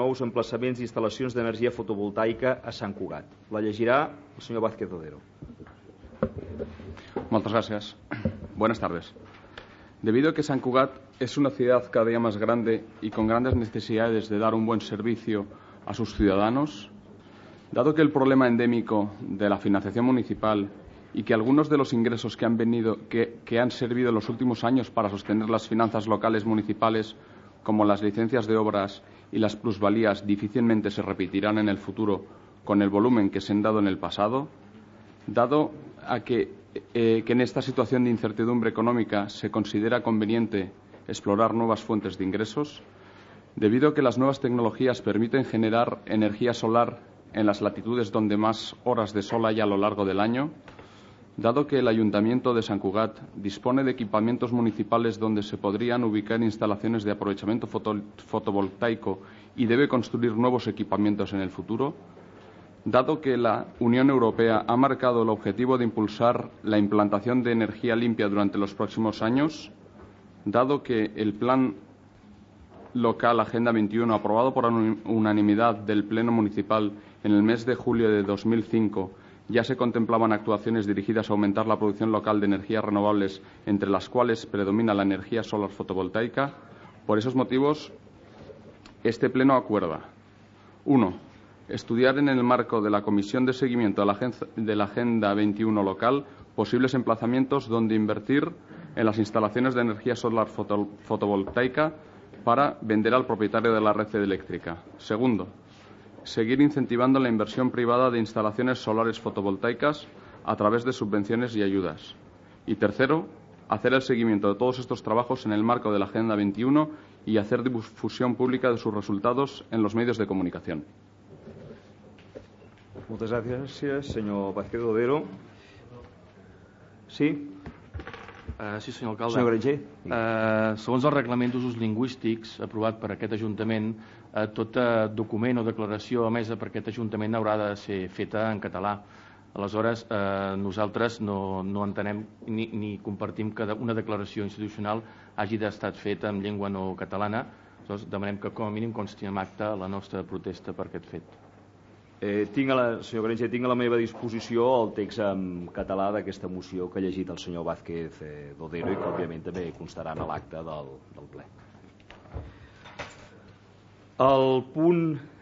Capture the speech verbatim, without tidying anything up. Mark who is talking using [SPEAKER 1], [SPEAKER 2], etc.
[SPEAKER 1] nous emplaçaments d'instal·lacions d'energia fotovoltaica a Sant Cugat. La llegirá el señor Vázquez Dodero.
[SPEAKER 2] Muchas gracias. Buenas tardes. Debido a que Sant Cugat es una ciudad cada día más grande y con grandes necesidades de dar un buen servicio a sus ciudadanos, dado que el problema endémico de la financiación municipal y que algunos de los ingresos que han venido, que, que han servido en los últimos años para sostener las finanzas locales municipales, como las licencias de obras y las plusvalías, difícilmente se repetirán en el futuro con el volumen que se han dado en el pasado, dado a que, eh, que en esta situación de incertidumbre económica se considera conveniente explorar nuevas fuentes de ingresos, debido a que las nuevas tecnologías permiten generar energía solar en las latitudes donde más horas de sol hay a lo largo del año, dado que el Ayuntamiento de Sant Cugat dispone de equipamientos municipales donde se podrían ubicar instalaciones de aprovechamiento foto fotovoltaico y debe construir nuevos equipamientos en el futuro, dado que la Unión Europea ha marcado el objetivo de impulsar la implantación de energía limpia durante los próximos años, dado que el Plan Local Agenda veintiuno, aprobado por unanimidad del Pleno Municipal en el mes de julio de dos mil cinco, ya se contemplaban actuaciones dirigidas a aumentar la producción local de energías renovables, entre las cuales predomina la energía solar fotovoltaica. Por esos motivos, este Pleno acuerda: uno. Estudiar en el marco de la Comisión de Seguimiento de la Agenda veintiuno local posibles emplazamientos donde invertir en las instalaciones de energía solar foto fotovoltaica para vender al propietario de la red eléctrica. Segundo, seguir incentivando la inversión privada de instalaciones solares fotovoltaicas a través de subvenciones y ayudas. Y tercero, hacer el seguimiento de todos estos trabajos en el marco de la Agenda veintiuno y hacer difusión pública de sus resultados en los medios de comunicación.
[SPEAKER 1] Muchas gracias, señor Vázquez Dodero. Sí?
[SPEAKER 3] Uh, sí, senyor alcalde.
[SPEAKER 1] Senyor Granger.
[SPEAKER 3] Uh, segons el reglament d'usos lingüístics aprovat per aquest Ajuntament, uh, tot uh, document o declaració emesa per aquest Ajuntament haurà de ser feta en català. Aleshores, eh, nosaltres no, no entenem ni, ni compartim que una declaració institucional hagi d'estat feta en llengua no catalana. Aleshores, demanem que com a mínim consti en acte la nostra protesta per aquest fet.
[SPEAKER 1] Eh, tinc a la, senyor Granger, tinc a la meva disposició el text en català d'aquesta moció que ha llegit el senyor Vázquez eh, Dodero i que òbviament també constarà en l'acte del, del ple. El punt